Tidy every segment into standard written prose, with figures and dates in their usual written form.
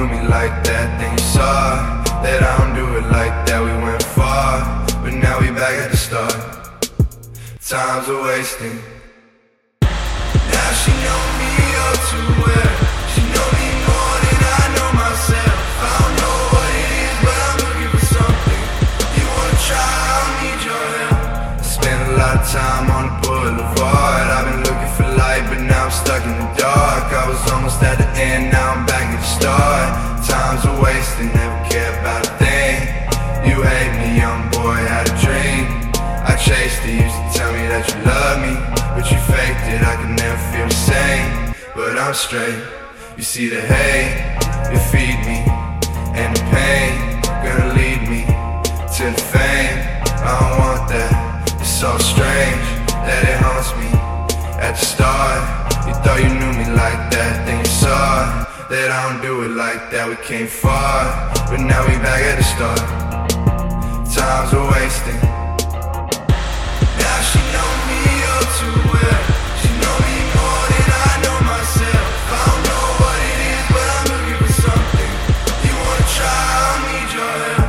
me like that, then you saw that I don't do it like that. We went far, but now we back at the start. Times are wasting. Now she know me all too well. She know me more than I know myself. I don't know what it is, but I'm looking for something. You wanna try, I'll need your help. I spent a lot of time on the boulevard. I've been looking for light, but now I'm stuck in the dark. I was almost at the end, now I'm back at the start. Times are wasting, never care about a thing. You hate me, young boy, had a dream. I chased it, used to tell me that you love me, but you faked it, I could never feel the same. But I'm straight, you see the hate, you feed me, and the pain gonna lead me to the fame. I don't want that, it's so strange that it haunts me. At the start, you thought you knew me like that, then you saw that I don't do it like that. We came far, but now we back at the start. Times are wasting. Now she know me all too well. She know me more than I know myself. I don't know what it is, but I'm looking for something. You wanna try, I'll need your help.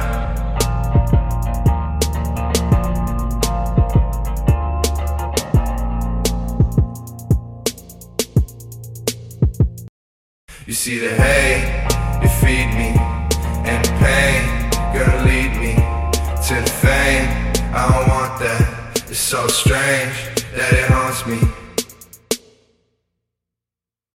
You see the hate, you feed me, and the pain gonna lead me to the fame. I don't want that, it's so strange that it haunts me.